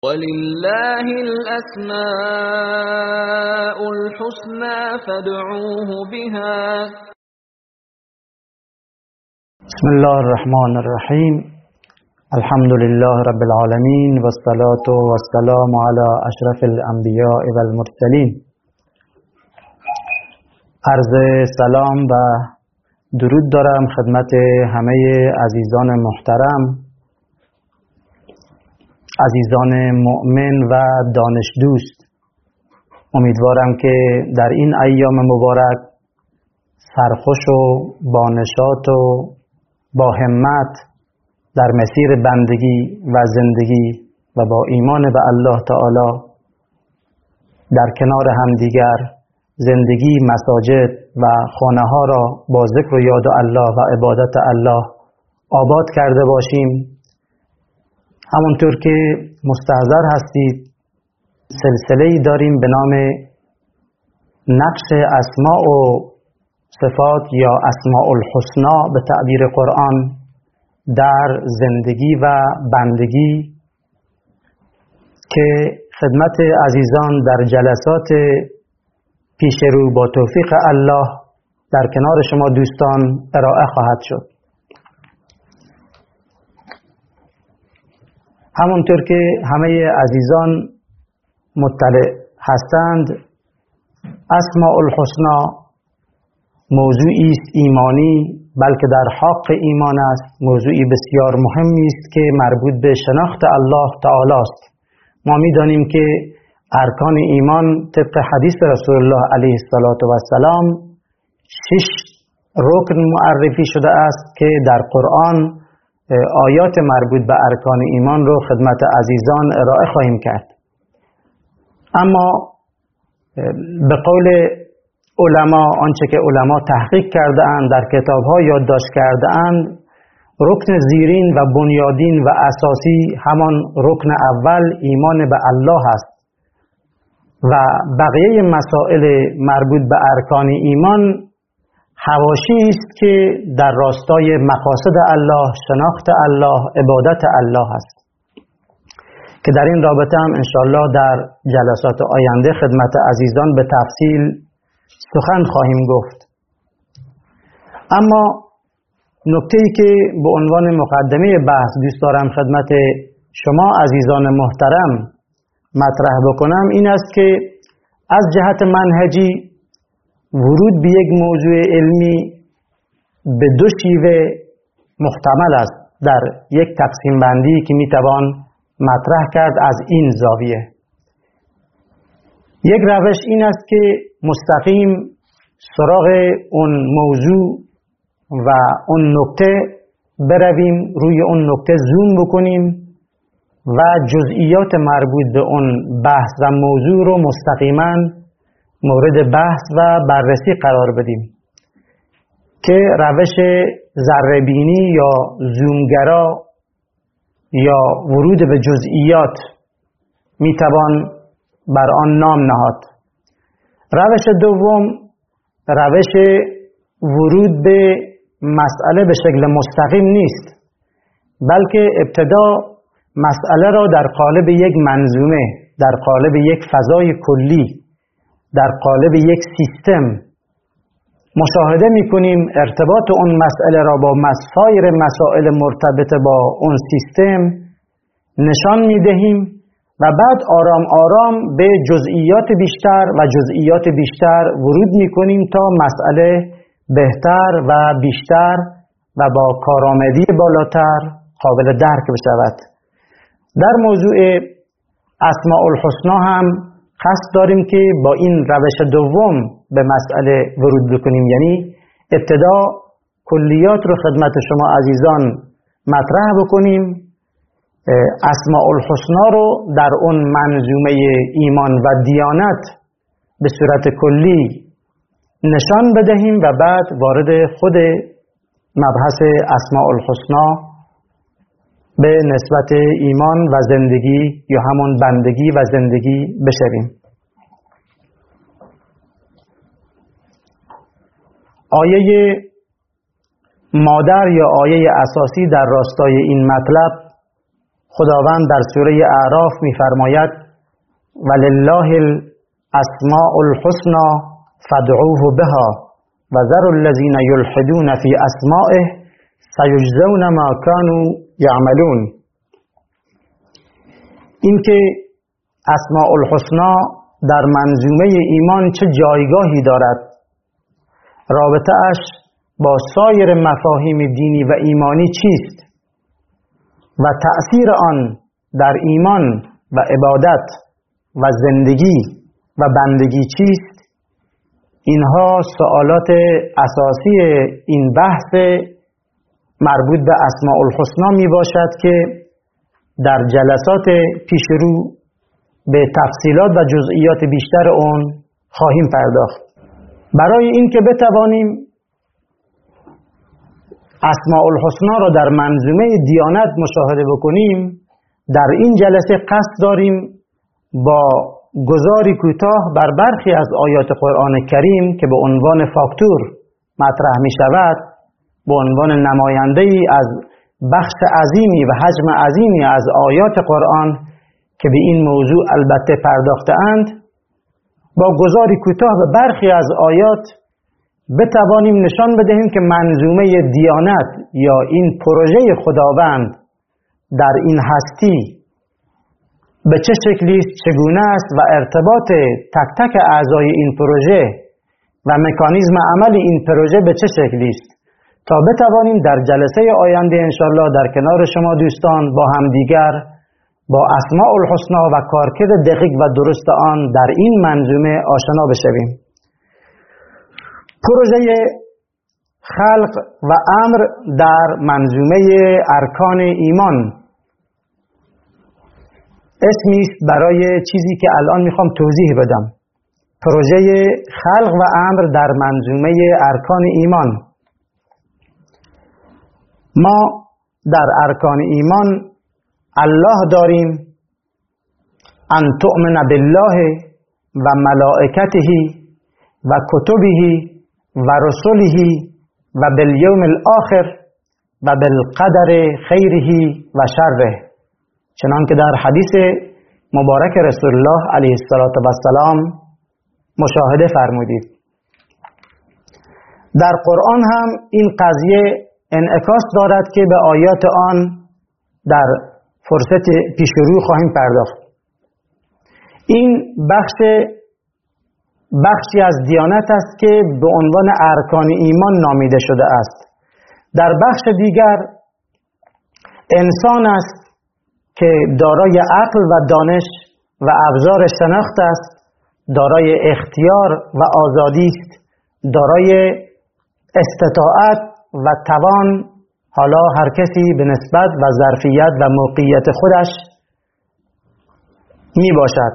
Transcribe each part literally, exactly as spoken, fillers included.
ولله الأسماء الحسنى فادعوه بها. بسم الله الرحمن الرحیم. الحمد لله رب العالمین و الصلاة و السلام علی اشرف الانبیاء و المرسلین. عرض سلام و درود دارم خدمت همه عزیزان محترم، عزیزان مؤمن و دانش دوست. امیدوارم که در این ایام مبارک سرخوش و با نشاط و با همت در مسیر بندگی و زندگی و با ایمان به الله تعالی در کنار همدیگر زندگی مساجد و خانه ها را با ذکر و یاد الله و عبادت الله آباد کرده باشیم. همونطور که مستحضر هستید سلسله‌ای داریم به نام نقش اسماء و صفات یا اسماء الحسنا به تعبیر قرآن در زندگی و بندگی که خدمت عزیزان در جلسات پیش رو با توفیق الله در کنار شما دوستان ارائه خواهد شد. همونطور که همه عزیزان مطلع هستند، اسماء الحسنا موضوعی است ایمانی، بلکه در حق ایمان است. موضوعی بسیار مهمی است که مربوط به شناخت الله تعالی است. ما می‌دانیم که ارکان ایمان طبق حدیث رسول الله علیه السلام شش رکن معرفی شده است که در قرآن آیات مربوط به ارکان ایمان رو خدمت عزیزان ارائه خواهیم کرد. اما به قول علما، آنچه که علما تحقیق کرده اند در کتاب‌ها یادداشت کرده اند، رکن زیرین و بنیادین و اساسی همان رکن اول ایمان به الله است و بقیه مسائل مربوط به ارکان ایمان حواشی است که در راستای مقاصد الله، شناخت الله، عبادت الله است که در این رابطه هم انشاءالله در جلسات آینده خدمت عزیزان به تفصیل سخن خواهیم گفت. اما نکته‌ای که به عنوان مقدمه بحث دوست دارم خدمت شما عزیزان محترم مطرح بکنم این است که از جهت منهجی ورود به یک موضوع علمی به دو شیوه محتمل است در یک تقسیم بندی که میتوان مطرح کرد از این زاویه. یک روش این است که مستقیم سراغ اون موضوع و اون نکته برویم، روی اون نکته زوم بکنیم و جزئیات مربوط به اون بحث و موضوع رو مستقیما مورد بحث و بررسی قرار بدیم که روش ذره‌بینی یا زومگرا یا ورود به جزئیات میتوان بر آن نام نهاد. روش دوم روش ورود به مسئله به شکل مستقیم نیست، بلکه ابتدا مسئله را در قالب یک منظومه، در قالب یک فضای کلی، در قالب یک سیستم مشاهده می‌کنیم، ارتباط اون مسئله را با سایر مسائل مرتبط با اون سیستم نشان می‌دهیم و بعد آرام آرام به جزئیات بیشتر و جزئیات بیشتر ورود می‌کنیم تا مسئله بهتر و بیشتر و با کارآمدی بالاتر قابل درک بشود. در موضوع اسماء الحسنا هم قصد داریم که با این روش دوم به مسئله ورود بکنیم، یعنی ابتدا کلیات رو خدمت شما عزیزان مطرح بکنیم، اسماء الحسنا رو در اون منظومه ایمان و دیانت به صورت کلی نشان بدهیم و بعد وارد خود مبحث اسماء الحسنا به نسبت ایمان و زندگی یا همون بندگی و زندگی بشویم. آیه مادر یا آیه اساسی در راستای این مطلب خداوند در سوره اعراف می‌فرماید ولله الاسماء الحسنى فادعوه بها و ذروا الذین یلحدون فی اسمائه سیجزون ما كانوا یعملون. اینکه اسماء الحسنا در منظومه ایمان چه جایگاهی دارد، رابطه اش با سایر مفاهیم دینی و ایمانی چیست و تأثیر آن در ایمان و عبادت و زندگی و بندگی چیست، اینها سوالات اساسی این بحث مربوط به اسماء الحسنا می باشد که در جلسات پیش رو به تفصیلات و جزئیات بیشتر اون خواهیم پرداخت. برای اینکه بتوانیم اسماء الحسنا را در منظومه دیانت مشاهده بکنیم، در این جلسه قصد داریم با گزاری کوتاه بر برخی از آیات قرآن کریم که به عنوان فاکتور مطرح می شود، به عنوان نماینده‌ای از بخش عظیمی و حجم عظیمی از آیات قرآن که به این موضوع البته پرداخته اند، با گزاری کوتاه به برخی از آیات بتوانیم نشان بدهیم که منظومه دیانت یا این پروژه خداوند در این هستی به چه شکلی است، چگونه است و ارتباط تک تک اعضای این پروژه و مکانیزم عمل این پروژه به چه شکلی است، تا بتوانیم در جلسه آینده انشالله در کنار شما دوستان با همدیگر با اسماء الحسنا و کارکرد دقیق و درست آن در این منظومه آشنا بشویم. پروژه خلق و امر در منظومه ارکان ایمان اسمی است برای چیزی که الان میخوام توضیح بدم. پروژه خلق و امر در منظومه ارکان ایمان. ما در ارکان ایمان الله داریم، ان تؤمن بالله و ملائکته و کتبه و رسله و بالیوم الاخر و بالقدر خیره و شره، چنان که در حدیث مبارک رسول الله علیه السلام مشاهده فرمودید. در قرآن هم این قضیه انعکاس دارد که به آیات آن در فرصت پیشرو خواهیم پرداخت. این بخش بخشی از دیانت است که به عنوان ارکان ایمان نامیده شده است. در بخش دیگر انسان است که دارای عقل و دانش و ابزار شناخت است، دارای اختیار و آزادی است، دارای استطاعت و توان، حالا هر کسی به نسبت و ظرفیت و موقعیت خودش می باشد.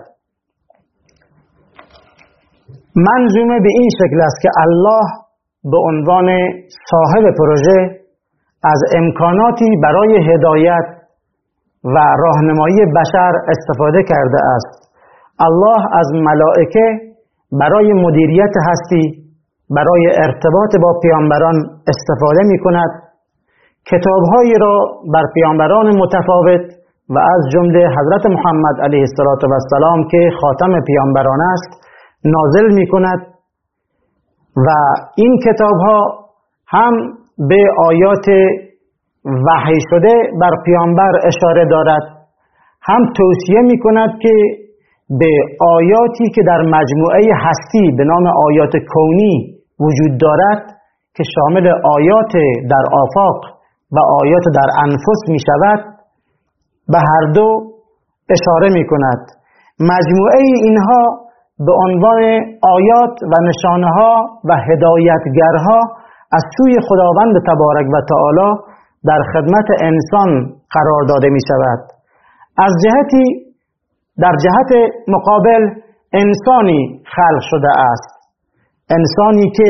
منظومه به این شکل است که الله به عنوان صاحب پروژه از امکاناتی برای هدایت و راهنمایی بشر استفاده کرده است. الله از ملائکه برای مدیریت هستی، برای ارتباط با پیامبران استفاده می کند. کتابهایی را بر پیامبران متفاوت و از جمله حضرت محمد علیه السلام که خاتم پیامبران است نازل می کند و این کتابها هم به آیات وحی شده بر پیامبر اشاره دارد، هم توصیه می کند که به آیاتی که در مجموعه هستی به نام آیات کونی وجود دارد که شامل آیات در آفاق و آیات در انفس می شود به هر دو اشاره می کند. مجموعه اینها به عنوان آیات و نشانه ها و هدایتگرها از سوی خداوند تبارک و تعالی در خدمت انسان قرار داده می شود. از جهتی در جهت مقابل انسانی خلق شده است، انسانی که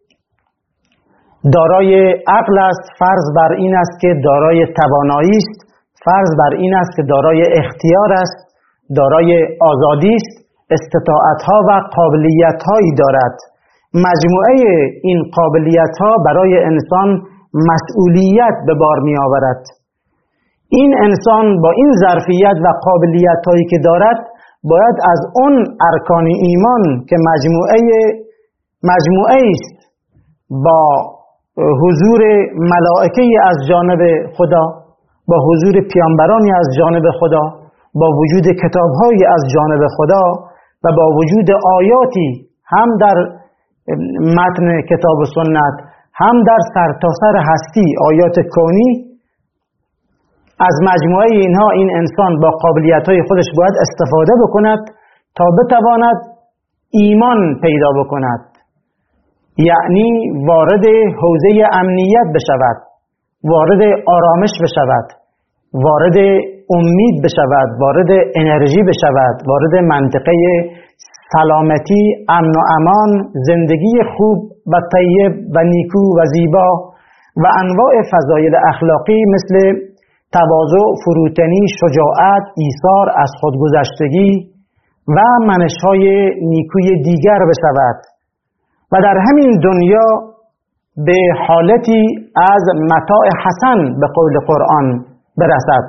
دارای عقل است، فرض بر این است که دارای توانایی است، فرض بر این است که دارای اختیار است، دارای آزادی است، استطاعت‌ها و قابلیت‌هایی دارد. مجموعه این قابلیت‌ها برای انسان مسئولیت به بار می‌آورد. این انسان با این ظرفیت و قابلیت هایی که دارد باید از اون ارکان ایمان که مجموعه مجموعه است با حضور ملائکه از جانب خدا، با حضور پیامبرانی از جانب خدا، با وجود کتاب‌هایی از جانب خدا و با وجود آیاتی هم در متن کتاب و سنت هم در سرتاسر هستی آیات کونی، از مجموعه اینها این انسان با قابلیت‌های خودش باید استفاده بکند تا بتواند ایمان پیدا بکند، یعنی وارد حوزه امنیت بشود، وارد آرامش بشود، وارد امید بشود، وارد انرژی بشود، وارد منطقه سلامتی، امن و امان، زندگی خوب و طیب و نیکو و زیبا و انواع فضایل اخلاقی مثل تواضع، فروتنی، شجاعت، ایثار، از خودگذشتگی و منش‌های نیکوی دیگر بشود و در همین دنیا به حالتی از متاع حسن به قول قرآن برسد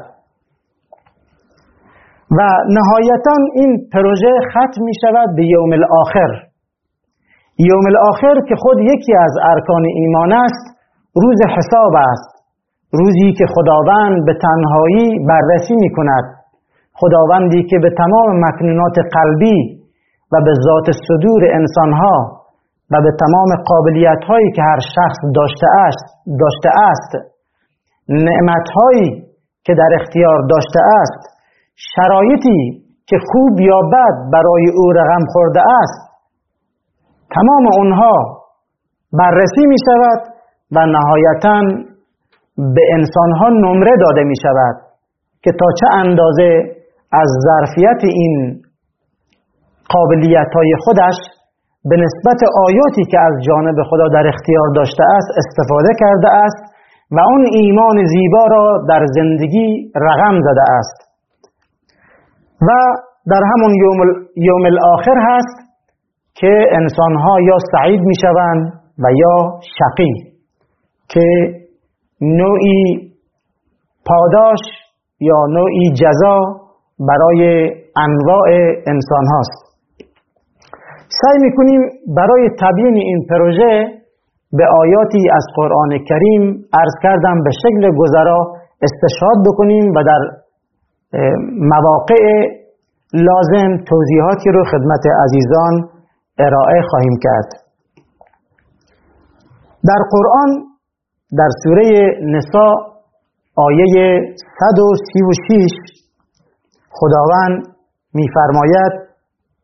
و نهایتاً این پروژه ختم می شود به یوم الاخر. یوم الاخر که خود یکی از ارکان ایمان است، روز حساب است، روزی که خداوند به تنهایی بررسی می کند، خداوندی که به تمام مکنونات قلبی و به ذات صدور انسانها و به تمام قابلیت هایی که هر شخص داشته است داشته است نعمت هایی که در اختیار داشته است، شرایطی که خوب یا بد برای او رقم خورده است، تمام اونها بررسی می شود و نهایتاً به انسانها نمره داده می شود که تا چه اندازه از ظرفیت این قابلیت های خودش به نسبت آیاتی که از جانب خدا در اختیار داشته است استفاده کرده است و اون ایمان زیبا را در زندگی رقم زده است. و در همون یوم, یوم الاخر هست که انسانها یا سعید می شوند و یا شقی، که نوعی پاداش یا نوعی جزا برای انواع انسان هاست. سعی میکنیم برای تبیین این پروژه به آیاتی از قرآن کریم عرض کردم به شکل گذرا استشهاد بکنیم و در مواقع لازم توضیحاتی رو خدمت عزیزان ارائه خواهیم کرد. در قرآن در سوره نساء آیه صد و سی و شش خداوند می‌فرماید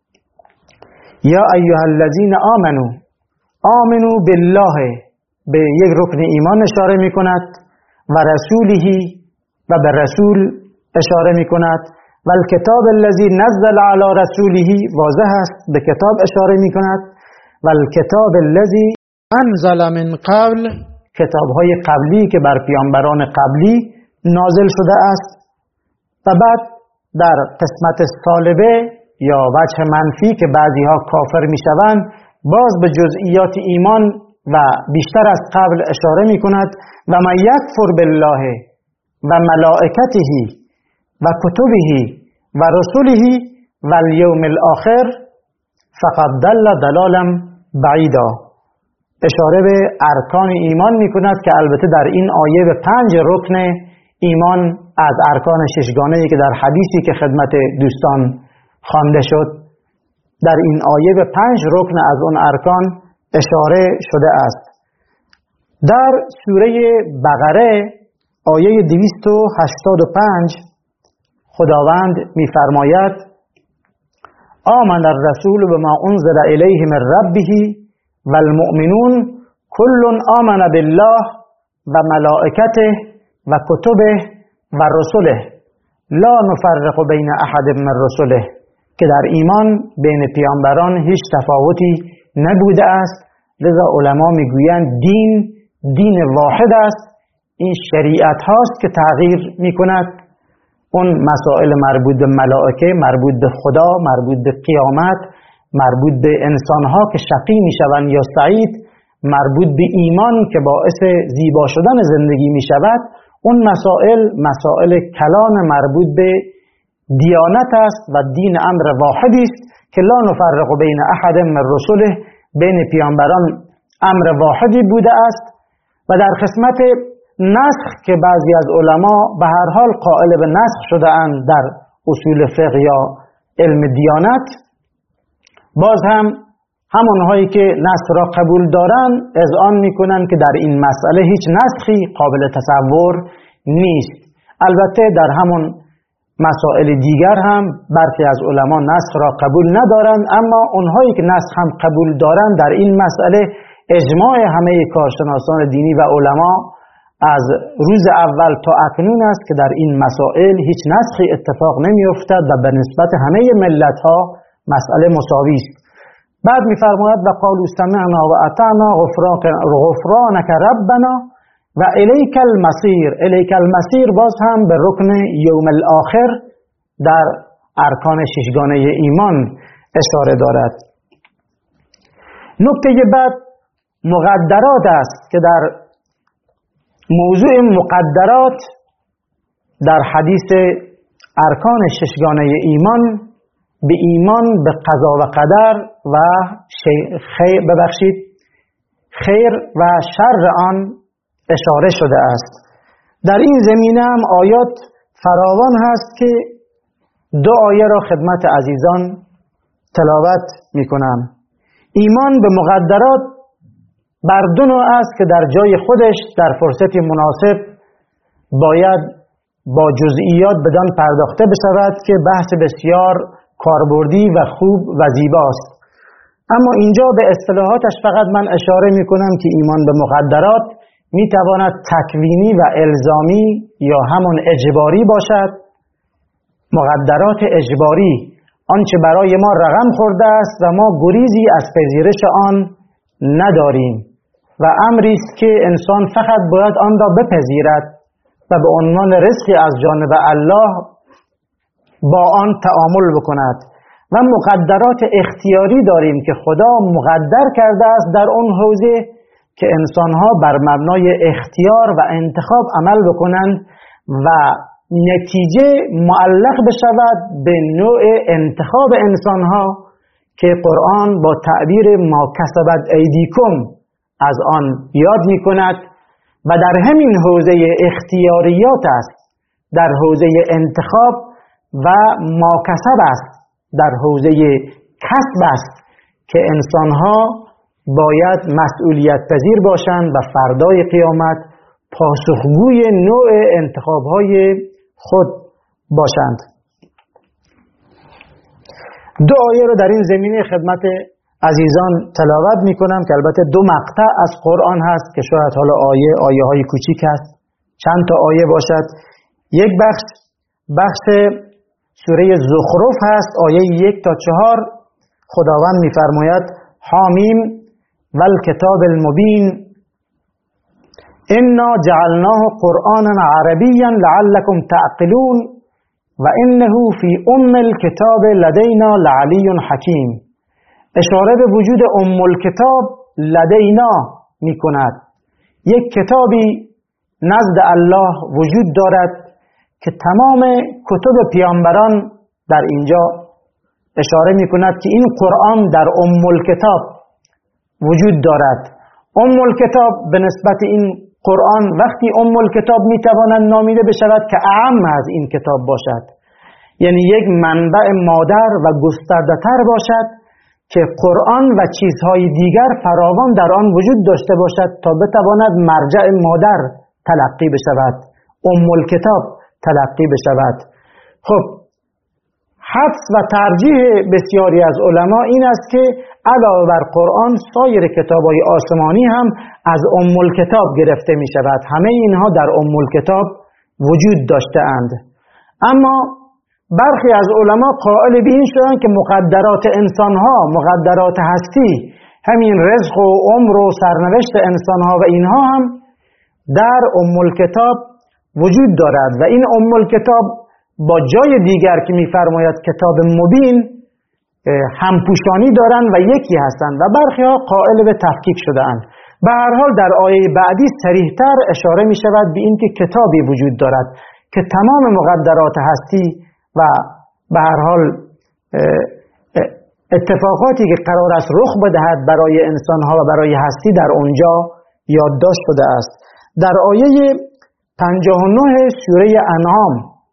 یا ایها الذین آمنوا آمنوا بالله، به یک رکن ایمان اشاره می کند، و رسوله، و به رسول اشاره می کند، و الکتاب الذی نزل علی رسوله، واضح است به کتاب اشاره می کند، و الکتاب الذی انزل من قبل، کتاب های قبلی که بر پیامبران قبلی نازل شده است. و بعد در قسمت سالبه یا وجه منفی که بعضی ها کافر می شوند باز به جزئیات ایمان و بیشتر از قبل اشاره می کند و من یکفر بالله و ملائکته و کتبه و رسوله و الیوم الاخر فقد دل ضلالا بعیدا، اشاره به ارکان ایمان می کند که البته در این آیه به پنج رکن ایمان از ارکان ششگانه‌ای که در حدیثی که خدمت دوستان خوانده شد در این آیه به پنج رکن از اون ارکان اشاره شده است. در سوره بقره آیه دویست و هشتاد و پنج خداوند می‌فرماید آمن الرسول بما انزل الیه من ربه والمؤمنون کل آمن بالله و ملائکته و کتبه و رسله لا نفرق بین احد من رسله، که در ایمان بین پیامبران هیچ تفاوتی نبوده است. لذا علما میگویند دین دین واحد است، این شریعت هاست که تغییر میکند. اون مسائل مربوط به ملائکه، مربوط به خدا، مربوط به قیامت، مربوط به انسانها که شقی میشوند یا سعید، مربوط به ایمان که باعث زیبا شدن زندگی میشود، اون مسائل مسائل کلان مربوط به دیانت است و دین امر واحدی است که لا نفرق بین احد من رسله، بین پیامبران امر واحدی بوده است. و در قسمت نسخ که بعضی از علما به هر حال قائل به نسخ شده اند در اصول فقه یا علم دیانت، باز هم همانهایی که نسخ را قبول دارند اذعان میکنند که در این مسئله هیچ نسخی قابل تصور نیست. البته در همون مسائل دیگر هم برخی از علما نسخ را قبول ندارند، اما اونهایی که نسخ هم قبول دارند در این مسئله اجماع همه کارشناسان دینی و علما از روز اول تا اکنون است که در این مسائل هیچ نسخی اتفاق نمی افتد و به نسبت همه ملت ها مسئله مساوی است. بعد می‌فرماید و قالوا سمعنا و اطعنا غفرانک ربنا و الیک المصیر. الیک المصیر باز هم به رکن یوم الاخر در ارکان ششگانه ایمان اشاره دارد. نکته بعد مقدرات است که در موضوع مقدرات در حدیث ارکان ششگانه ایمان به ایمان به قضا و قدر و خیر ببخشید خیر و شر آن اشاره شده است. در این زمینه هم آیات فراوان هست که دو آیه را خدمت عزیزان تلاوت می کنم. ایمان به مقدرات بر دو نوع است که در جای خودش در فرصت مناسب باید با جزئیات بدان پرداخته بشود که بحث بسیار کاربردی و خوب و زیباست. اما اینجا به اصطلاحاتش فقط من اشاره می کنم که ایمان به مقدرات می تواند تکوینی و الزامی یا همون اجباری باشد. مقدرات اجباری آنچه برای ما رقم خورده است و ما گریزی از پذیرش آن نداریم و امری است که انسان فقط باید آن را بپذیرد و به عنوان رزقی از جانب الله با آن تعامل بکند. و مقدرات اختیاری داریم که خدا مقدر کرده است در اون حوزه که انسانها بر مبنای اختیار و انتخاب عمل بکنند و نتیجه معلق بشود به نوع انتخاب انسانها که قرآن با تعبیر ما کسبت ایدیکم از آن یاد می کند و در همین حوزه اختیاریات است، در حوزه انتخاب و ما کسب است، در حوزه کسب است که انسانها باید مسئولیت پذیر باشند و فردای قیامت پاسخگوی نوع انتخابهای خود باشند. دو آیه رو در این زمینه خدمت عزیزان تلاوت می کنم که البته دو مقطع از قرآن هست که شاید حالا آیه آیه های کوچیک هست، چند تا آیه باشد. یک بخش بخش سوره زخرف هست، آیه یک تا چهار. خداوند می فرماید حامیم والکتاب المبین انا جعلناه قرآنا عربیا لعلكم تعقلون و انه فی ام الکتاب لدینا لعلی حکیم. اشاره به وجود ام الکتاب لدینا می کند. یک کتابی نزد الله وجود دارد که تمام کتب پیامبران در اینجا اشاره می کند که این قرآن در ام الکتاب وجود دارد. ام الکتاب به نسبت این قرآن وقتی ام الکتاب می تواند نامیده بشود که اعم از این کتاب باشد، یعنی یک منبع مادر و گسترده تر باشد که قرآن و چیزهای دیگر فراوان در آن وجود داشته باشد تا بتواند مرجع مادر تلقی بشود، ام الکتاب تلقی بشود. خب حدس و ترجیح بسیاری از علما این است که علاوه بر قرآن سایر کتاب‌های آسمانی هم از ام الکتاب گرفته می شود. همه اینها در ام الکتاب وجود داشته اند. اما برخی از علما قائل به این شدند که مقدرات انسانها، مقدرات هستی، همین رزق و عمر و سرنوشت انسانها و اینها هم در ام الکتاب وجود دارد و این ام الکتاب با جای دیگر که می‌فرماید کتاب مبین همپوشانی دارند و یکی هستند و برخی ها قائل به تفکیک شده‌اند. به هر حال در آیه بعدی صریح‌تر اشاره می شود به اینکه کتابی وجود دارد که تمام مقدرات هستی و به هر حال اتفاقاتی که قرار است رخ بدهد برای انسان‌ها و برای هستی در اونجا یادداشت شده است. در آیه پنجاه و نه سوره انعام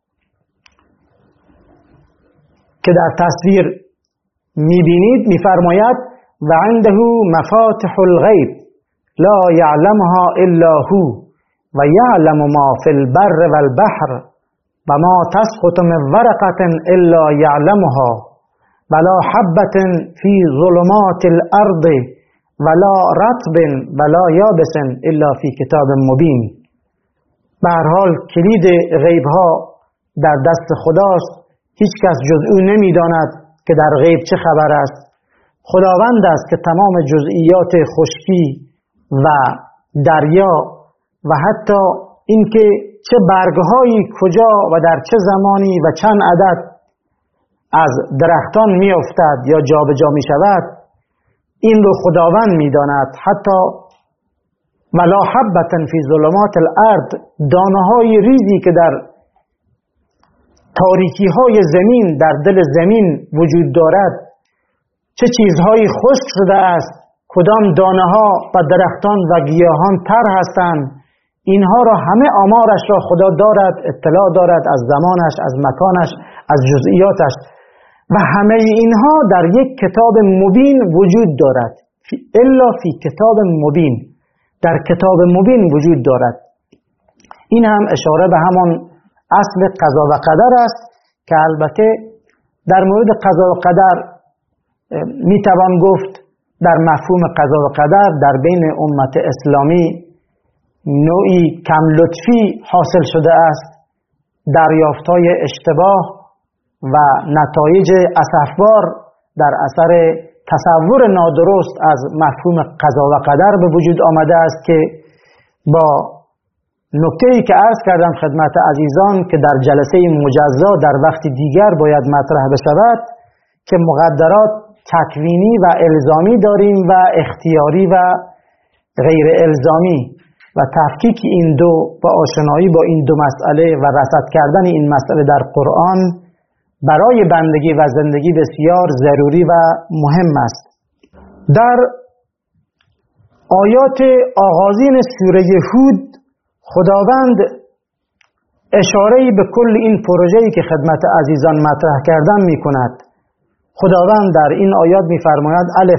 که در تصویر می‌بینید می‌فرماید و عنده مفاتح الغیب لا یعلمها الا هو و یعلم ما فی البر والبحر و ما تسقط من ورقة الا یعلمها ولا حبة فی ظلمات الارض ولا رطب ولا یابس الا فی کتاب مبین. به هر حال کلید غیب‌ها در دست خداست، هیچ کس جز او نمی‌داند که در غیب چه خبر است. خداوند است که تمام جزئیات خشکی و دریا و حتی اینکه چه برگ‌هایی کجا و در چه زمانی و چند عدد از درختان می‌افتد یا جابجا می‌شود، این رو خداوند می‌داند. حتی ولا حبة فی ظلمات الارض، دانه‌های ریزی که در تاریکی‌های زمین در دل زمین وجود دارد، چه چیزهایی خشک شده است، کدام دانه‌ها و درختان و گیاهان تر هستند، اینها را همه آمارش را خدا دارد، اطلاع دارد از زمانش، از مکانش، از جزئیاتش و همه اینها در یک کتاب مبین وجود دارد. الا فی کتاب مبین، در کتاب مبین وجود دارد. این هم اشاره به همان اصل قضا و قدر است که البته در مورد قضا و قدر میتوان گفت در مفهوم قضا و قدر در بین امت اسلامی نوعی کم لطفی حاصل شده است، دریافت‌های اشتباه و نتایج اسفبار در اثر تصور نادرست از مفهوم قضا و قدر به وجود آمده است که با نکته‌ای که عرض کردم خدمت عزیزان که در جلسه مجزا در وقت دیگر باید مطرح بشود که مقدرات تکوینی و الزامی داریم و اختیاری و غیر الزامی و تفکیک این دو و آشنایی با این دو مسئله و رصد کردن این مسئله در قرآن برای بندگی و زندگی بسیار ضروری و مهم است. در آیات آغازین سوره هود خداوند اشاره‌ای به کل این پروژه‌ای که خدمت عزیزان مطرح کردم می‌کند. خداوند در این آیات می‌فرماید الف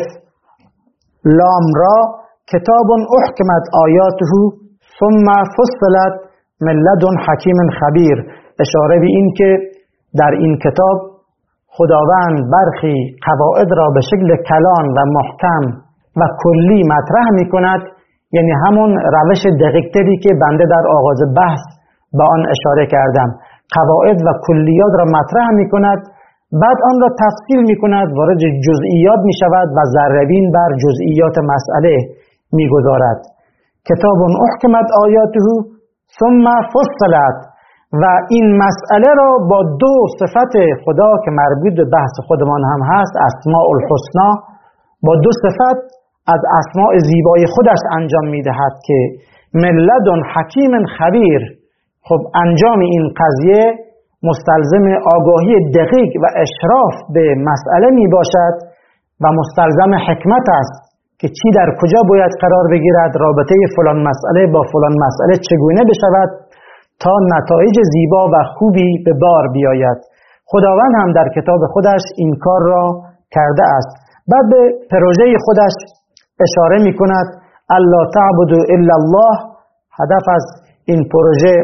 لام را کتاب احکمت آیاته ثم فصلت من لدن حکیم خبیر، اشاره به این که در این کتاب خداوند برخی قواعد را به شکل کلان و محکم و کلی مطرح می‌کند، یعنی همون روش دقیق‌تری که بنده در آغاز بحث با آن اشاره کردم. قواعد و کلیات را مطرح می‌کند، بعد آن را تفصیل می‌کند، وارد جزئیات می‌شود و ذره‌بین بر جزئیات مسئله می‌گذارد. کتاب احکمت آیاته ثم فصلت، و این مسئله را با دو صفت خدا که مربوط به بحث خودمان هم هست، اسماء الحسنا، با دو صفت از اسماء زیبای خودش انجام می‌دهد که من لدن حکیم خبیر. خب انجام این قضیه مستلزم آگاهی دقیق و اشراف به مسئله می باشد و مستلزم حکمت است که چی در کجا باید قرار بگیرد، رابطه فلان مسئله با فلان مسئله چگونه بشود تا نتایج زیبا و خوبی به بار بیاید. خداوند هم در کتاب خودش این کار را کرده است. بعد به پروژه خودش اشاره می کند الا تعبدوا الا الله. هدف از این پروژه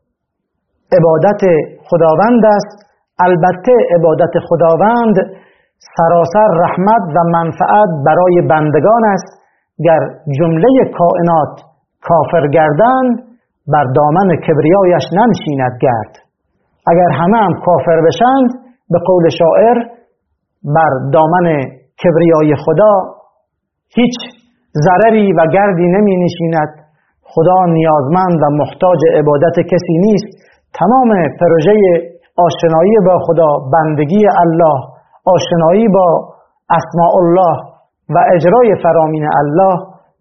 عبادت خداوند است. البته عبادت خداوند سراسر رحمت و منفعت برای بندگان است. گر جمله کائنات کافر گردند بر دامن کبریایش ننشیند گرد. اگر همه هم کافر بشند به قول شاعر بر دامن کبریای خدا هیچ ضرری و گردی نمی نشیند. خدا نیازمند و محتاج عبادت کسی نیست. تمام پروژه آشنایی با خدا، بندگی الله، آشنایی با اسماء الله و اجرای فرامین الله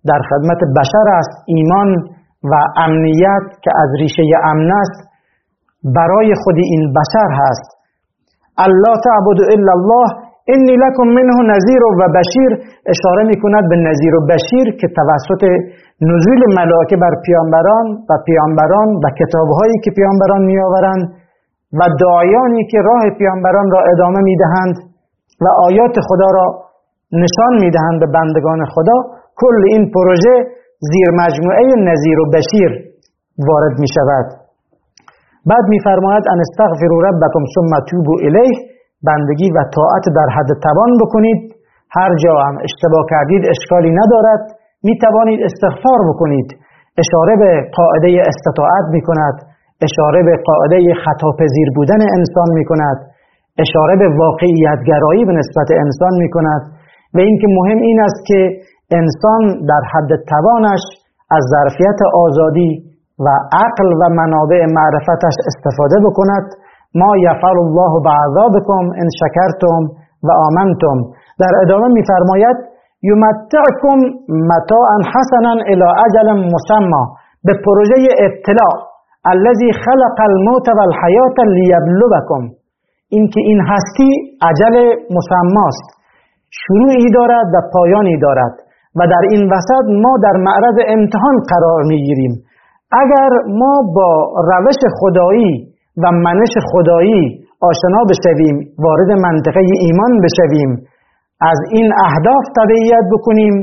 در خدمت بشر است. ایمان و امنیت که از ریشه امن است برای خود این بشر هست. الله تعبد الا الله انی لکم منه نذیر و بشیر اشاره می کند به نذیر و بشیر که توسط نزول ملائکه بر پیامبران و پیامبران و کتابهایی که پیامبران می آورند و داعیانی که راه پیامبران را ادامه می دهند و آیات خدا را نشان می دهند به بندگان خدا، کل این پروژه زیر مجموعه نذیر و بشیر وارد می شود. بعد می فرماید ان استغفروا ربکم ثم توبوا الیه، بندگی و طاعت در حد توان بکنید، هر جا هم اشتباه کردید اشکالی ندارد، می توانید استغفار بکنید. اشاره به قاعده استطاعت می کند، اشاره به قاعده خطاپذیر بودن انسان می کند، اشاره به واقعیت گرایی به نسبت انسان می کند و اینکه مهم این است که انسان در حد توانش از ظرفیت آزادی و عقل و منابع معرفتش استفاده بکند. ما یفعل الله بعذابکم ان شکرتم و آمنتم. در ادامه می‌فرماید یمتعکم متاعا حسنا الی اجل مسمى، به پروژه ابتلاء الذی خلق الموت والحیات لیبلوکم، این که این هستی اجل مسماست، شروعی دارد و پایانی دارد و در این وسط ما در معرض امتحان قرار میگیریم. اگر ما با روش خدایی و منش خدایی آشنا بشویم، وارد منطقه ایمان بشویم، از این اهداف تبعیت بکنیم،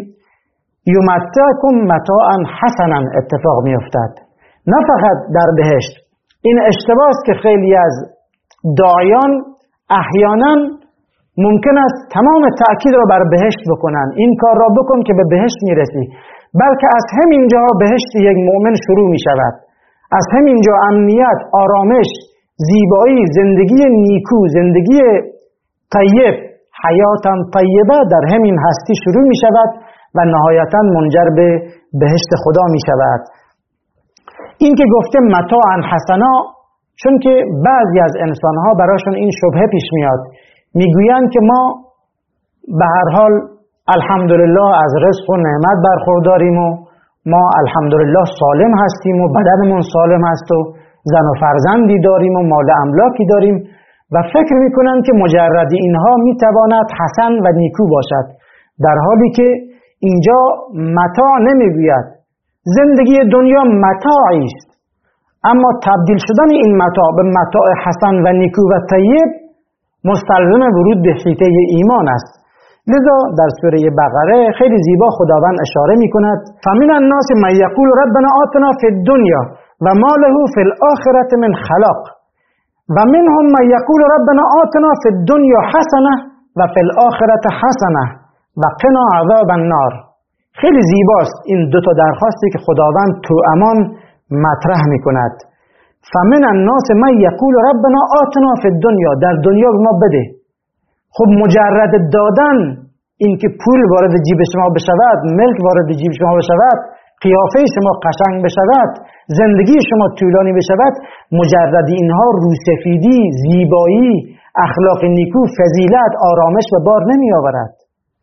یمتعکم متاعا حسنا اتفاق میافتد. نه فقط در بهشت. این اشتباه است که خیلی از داعیان احیانا ممکن است تمام تأکید را بر بهشت بکنن، این کار را بکن که به بهشت میرسی، بلکه از همین جا بهشت یک مؤمن شروع می شود. از همین جا امنیت، آرامش، زیبایی، زندگی نیکو، زندگی طیب، حیاتا طیبه در همین هستی شروع می شود و نهایتا منجر به بهشت خدا می شود. این که گفته متاعا حسنا، چون که بعضی از انسانها براشون این شبهه پیش میاد، میگویند که ما به هر حال الحمدلله از رزق و نعمت برخورداریم و ما الحمدلله سالم هستیم و بدنمون سالم هست و زن و فرزندی داریم و مال املاکی داریم و فکر میکنن که مجرد اینها میتواند حسن و نیکو باشد، در حالی که اینجا متاع نمیگوید. زندگی دنیا متاعی است، اما تبدیل شدن این متاع به متاع حسن و نیکو و طیب مستلزم ورود به حیطه ایمان است. لذا در سوره بقره خیلی زیبا خداوند اشاره می کند فمن الناس من یقول ربنا آتنا فی الدنیا و ما له فی الآخرة من خلاق و منهم من یقول ربنا آتنا فی الدنیا حسنه و فی الآخرة حسنه و قنا عذاب النار. خیلی زیباست این دو تا درخواستی که خداوند تو امان مطرح می کند. فمن الناس من یقول ربنا آتنا فی الدنیا، در دنیا به ما بده. خب مجرد دادن، این که پول وارد جیب شما بشود، ملک وارد جیب شما بشود، قیافه شما قشنگ بشود، زندگی شما طولانی بشود، مجرد اینها روسفیدی، زیبایی، اخلاق نیکو، فضیلت، آرامش و بار نمی آورد.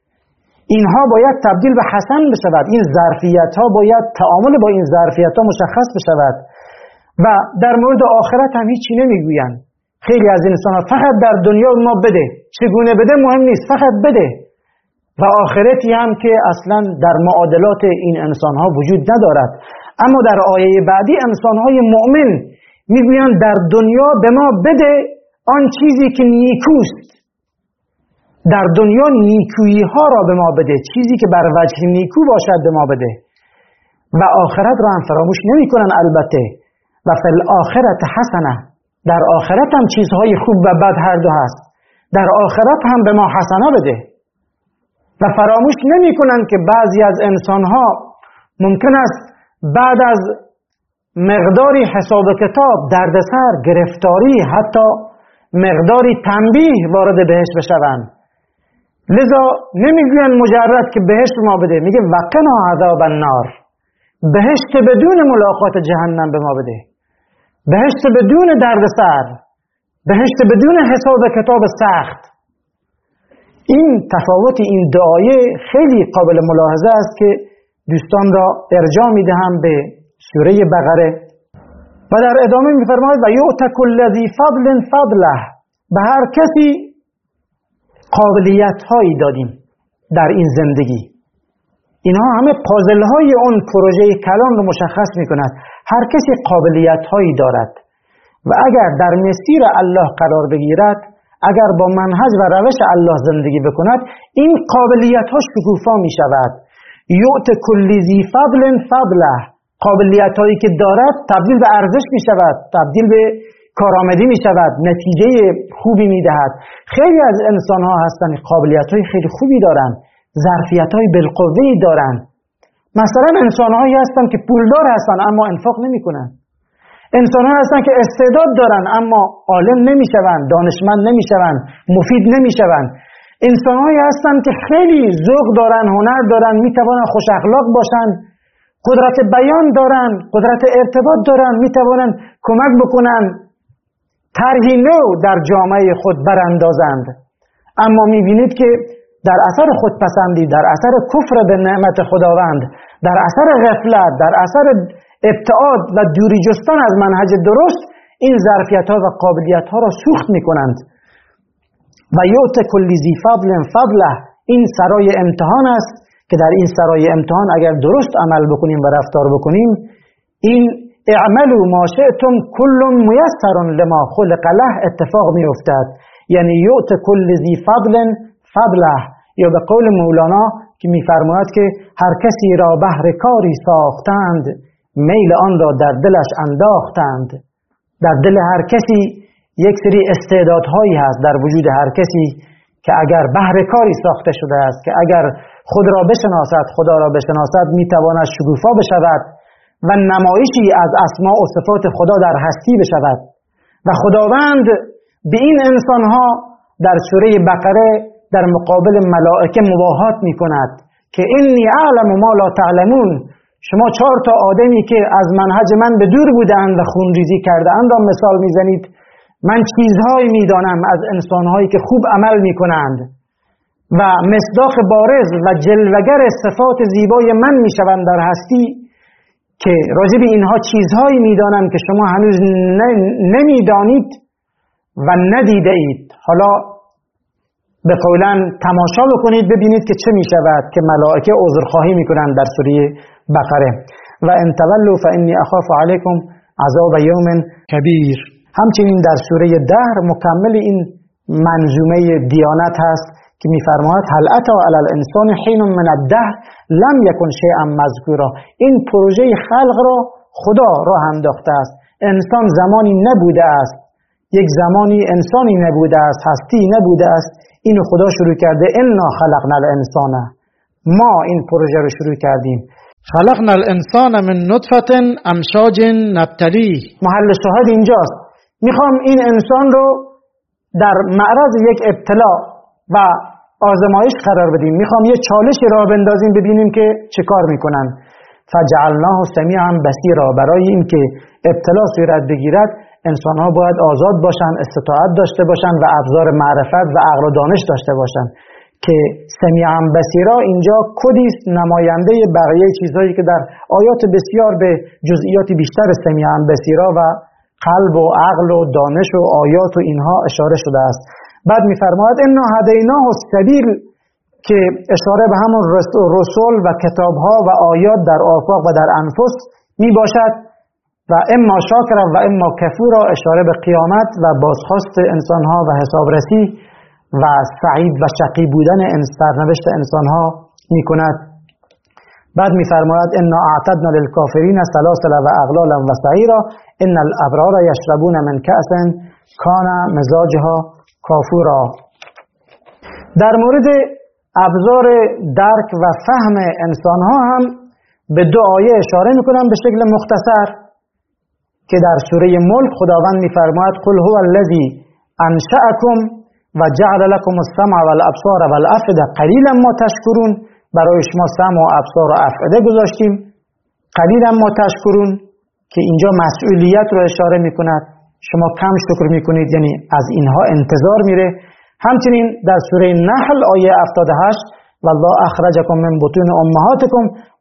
اینها باید تبدیل به حسن بشود. این ظرفیت ها باید تعامل با این ظرفیت ها مشخص بشود و در مورد آخرت هم هیچی نمیگویند. خیلی از انسان ها فقط در دنیا ما بده، چگونه بده مهم نیست، فقط بده، و آخرتی هم که اصلا در معادلات این انسان ها وجود ندارد. اما در آیه بعدی انسان های مؤمن میگویند در دنیا به ما بده آن چیزی که نیکوست، در دنیا نیکویی ها را به ما بده، چیزی که بر وجه نیکو باشد به ما بده، و آخرت را هم فراموش نمی کنن. البته و فی الآخرة حسنه، در آخرت هم چیزهای خوب و بد هر دو هست، در آخرت هم به ما حسنه بده. و فراموش نمی کنن که بعضی از انسانها ممکن است بعد از مقداری حساب کتاب، دردسر، گرفتاری، حتی مقداری تنبیه وارد بهشت بشوند. لذا نمیگوین مجرد که بهشت ما بده، میگه وقنا عذاب النار، بهشت بدون ملاقات جهنم به ما بده، بهشت بدون دردسر، بهشت بدون حساب کتاب سخت. این تفاوت این دعایه خیلی قابل ملاحظه است که دوستان را ارجاع میدهم به سوره بقره و در ادامه میفرماید و یؤت کل ذی فضل فضله، به هر کسی قابلیت هایی دادیم در این زندگی. اینها همه پازل های اون پروژه کلام رو مشخص میکند. هر کسی قابلیت هایی دارد و اگر در مسیر الله قرار بگیرد، اگر با منهج و روش الله زندگی بکند، این قابلیت ها شکوفا می شود. یؤت کل ذی فضل فضله، قابلیت هایی که دارد تبدیل به ارزش می شود، تبدیل به کارآمدی می شود، نتیجه خوبی می دهد. خیلی از انسان ها هستند قابلیت های خیلی خوبی دارند، ظرفیت های بالقوه‌ای دارند. مثلا انسان هایی هستند که پولدار هستند اما انفاق نمی کنند. انسان ها هستند که استعداد دارند اما عالم نمی شوند، دانشمند نمی شوند، مفید نمی شوند. انسان هایی هستند که خیلی ذوق دارند، هنر دارند، می توانند خوش اخلاق باشند، قدرت بیان دارند، قدرت ارتباط دارند، می توانند کمک بکنند، طرحی نو در جامعه خود براندازند. اما می بینید که در اثر خودپسندی، در اثر کفر به نعمت خداوند، در اثر غفلت، در اثر ابتعاد و دوری جستن از منهج درست، این ظرفیت ها و قابلیت ها را سوخت می کنند. و یؤت کل ذی فضل فضله، این سرای امتحان است که در این سرای امتحان اگر درست عمل بکنیم و رفتار بکنیم، این اعملوا ما شئتم کل میسر لما خلق له اتفاق می افتد. یعنی یؤت کل ذی فضل فضله، یا به قول مولانا که میفرماید که هر کسی را بهر کاری ساختند، میل آن را در دلش انداختند. در دل هر کسی یک سری استعدادهایی هست در وجود هر کسی که اگر بهر کاری ساخته شده است، که اگر خود را بشناسد، خدا را بشناسد، میتواند شکوفا بشود و نمایشی از اسماء و صفات خدا در هستی بشود. و خداوند به این انسانها در سوره بقره در مقابل ملائکه مباهات می کند که انی اعلم ما لا تعلمون، شما چهار تا آدمی که از منهج من به دور بودند و خونریزی کرده اند را مثال می زنید. من چیزهایی می دانم از انسانهایی که خوب عمل می کنند و مصداق بارز و جلوگر صفات زیبای من می شوند در هستی که راجع به اینها چیزهایی می دانم که شما هنوز نمی دانید و ندیده اید. حالا به قولاً تماشا بکنید ببینید که چه می شود که ملائکه عذرخواهی می کنند در سوره بقره. و ان تولوا فانی اخاف علیکم عذاب یوم کبیر. همچنین در سوره دهر مکمل این منظومه دیانت هست که می‌فرماید هل اتی علی الانسان حین من الدهر لم یکن شیئا مذکورا. این پروژه خلق را خدا راه انداخته است. انسان زمانی نبوده است، یک زمانی انسانی نبوده است، هستی نبوده است، اینو خدا شروع کرده. انا خلقنا الانسان، ما این پروژه رو شروع کردیم. خلقنا الانسان من نطفه امشاج نبتلیه. محل شاهد اینجاست. میخوام این انسان رو در معرض یک ابتلا و آزمایش قرار بدیم. میخوام یه چالش را بندازیم ببینیم که چه کار میکنن. فجعلناه سمیعا بصیرا. برای این که ابتلا صورت بگیرد انسان ها باید آزاد باشن، استطاعت داشته باشن و ابزار معرفت و عقل و دانش داشته باشن که سمیعا بصیرا اینجا کدی است نماینده بقیه چیزهایی که در آیات بسیار به جزئیات بیشتر سمیعا بصیرا و قلب و عقل و دانش و آیات و اینها اشاره شده است. بعد می‌فرماید انا هدیناه السبیل که اشاره به همون رسول و کتابها و آیات در آفاق و در انفس می باشد و اما شاکر و اما کفورا اشاره به قیامت و بازخواست انسانها و حسابرسی و سعید و شقی بودن سرنوشت انسانها می کند. بعد می‌فرماید انا اعتدنا للکافرین سلاسل و اغلالا و سعیرا ان الابرار یشربون من کأس کان مزاجها کافورا. در مورد ابزار درک و فهم انسانها هم به دو آیه اشاره میکنم به شکل مختصر که در سوره ملک خداوند میفرماید قل هو الذی انشأکم و جعل لكم السمع والابصار والافئده قلیلا ما تشکرون. برای شما سمع و ابصار و افئده گذاشتیم، قلیلا ما تشکرون که اینجا مسئولیت رو اشاره میکند. شما کم شکر میکنید، یعنی از اینها انتظار میره. همچنین در سوره نحل آیه هفتاد و هشت والله اخرجکم من بطون امهاتکم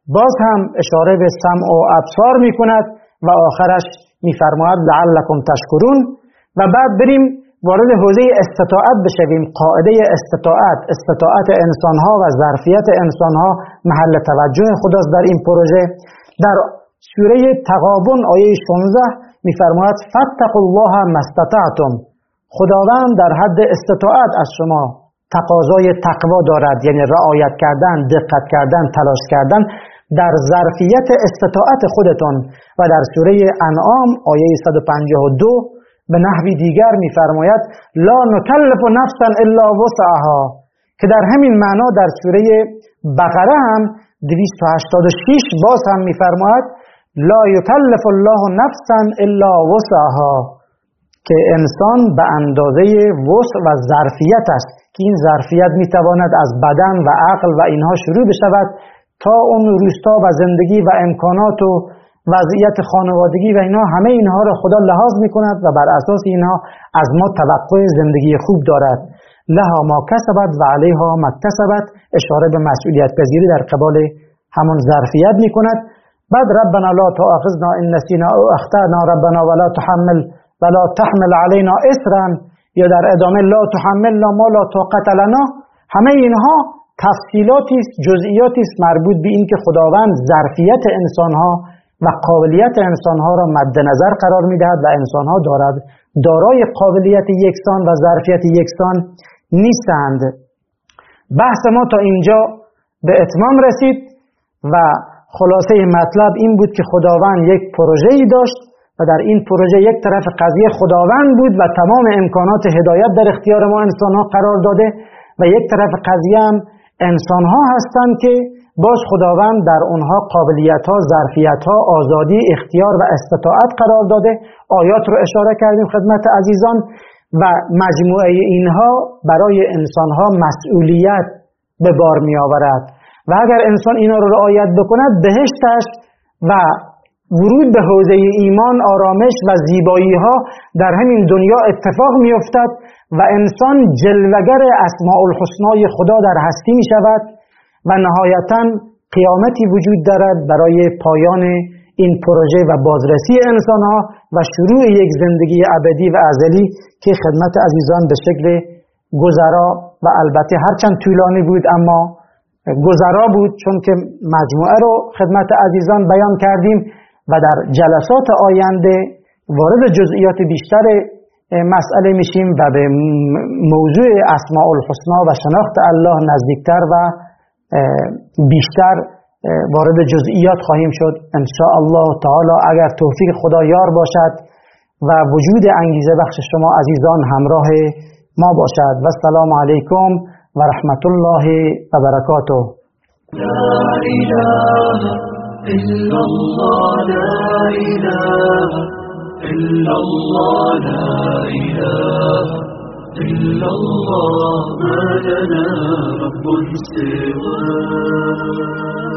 باز هم اشاره به سمع و ابصار می کند و آخرش می فرماید لعلکم تشکرون. و بعد بریم وارد حوزه استطاعت بشویم. قاعده استطاعت استطاعت انسانها و ظرفیت انسانها محل توجه خداست در این پروژه. در سوره تغابن آیه شانزده می فرماید فاتقوا الله ما استطعتم. خداوند در حد استطاعت از شما تقاضای تقوا دارد، یعنی رعایت کردن، دقت کردن، تلاش کردن در ظرفیت استطاعت خودتون. و در سوره انعام آیه صد و پنجاه و دو به نحوی دیگر می‌فرماید لا نکلف نفسا الا وسعها، که در همین معنا در سوره بقره هم دویست و هشتاد و شش باز هم می‌فرماید لا یکلف الله نفسا الا وسعها، که انسان به اندازه وسع و ظرفیت است که این ظرفیت میتواند از بدن و عقل و اینها شروع بشود تا اون روستا و زندگی و امکانات و وضعیت خانوادگی و اینها، همه اینها را خدا لحاظ میکند و بر اساس اینها از ما توقع زندگی خوب دارد. لها ما کسبت و علیها ما اکتسبت، اشاره به مسئولیت پذیری در قبال همون ظرفیت میکند. بعد ربنا لا تؤاخذنا ان نسینا او اخطأنا ربنا ولا تحمل ولا تحمل علینا اصرا، یا در ادامه لا تحملنا ما لا طاقت لنا. همه اینها تفصیلاتی است، جزئیاتی است مربوط به این که خداوند ظرفیت انسانها و قابلیت انسانها را مد نظر قرار میدهد و انسانها دارد دارای قابلیت یکسان و ظرفیت یکسان نیستند. بحث ما تا اینجا به اتمام رسید و خلاصه مطلب این بود که خداوند یک پروژه‌ای داشت و در این پروژه یک طرف قضیه خداوند بود و تمام امکانات هدایت در اختیار ما انسان‌ها قرار داده و یک طرف قضیه هم انسان‌ها هستند که باز خداوند در اونها قابلیت‌ها، ظرفیت‌ها، آزادی، اختیار و استطاعت قرار داده. آیات رو اشاره کردیم خدمت عزیزان و مجموعه اینها برای انسان‌ها مسئولیت به بار می‌آورد و اگر انسان اینا رو رعایت بکند بهشتش و ورود به حوزه ایمان، آرامش و زیبایی ها در همین دنیا اتفاق می افتد و انسان جلوگر اسماء الحسنای خدا در هستی می شود و نهایتاً قیامتی وجود دارد برای پایان این پروژه و بازرسی انسان ها و شروع یک زندگی ابدی و ازلی که خدمت عزیزان به شکل گذرا و البته هرچند طولانی بود اما گذرا بود، چون که مجموعه رو خدمت عزیزان بیان کردیم و در جلسات آینده وارد جزئیات بیشتر مسئله میشیم و به موضوع اسماء الحسنا و شناخت الله نزدیکتر و بیشتر وارد جزئیات خواهیم شد ان شاء الله تعالی، اگر توفیق خدا یار باشد و وجود انگیزه بخش شما عزیزان همراه ما باشد. و السلام علیکم و رحمت الله و برکاته. لا إله إلا الله لا إله إلا الله لا إله إلا الله ما لنا رب سواه.